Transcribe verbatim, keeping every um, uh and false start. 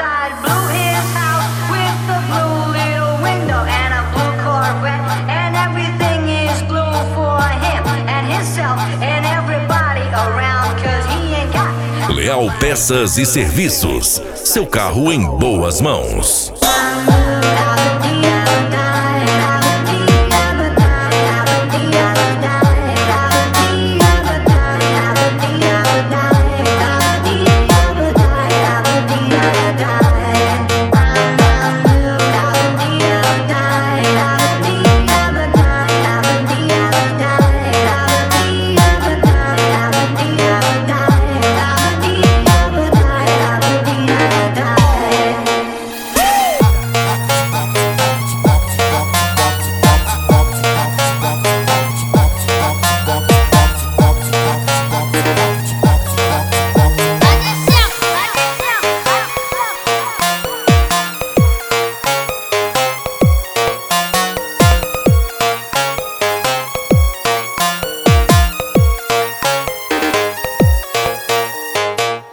outside, blew his house with the blue little window and a blue Corvette, and everything is blue for him and himself and everybody around, cause he ain't got. Leal Peças e Serviços, seu carro em boas mãos.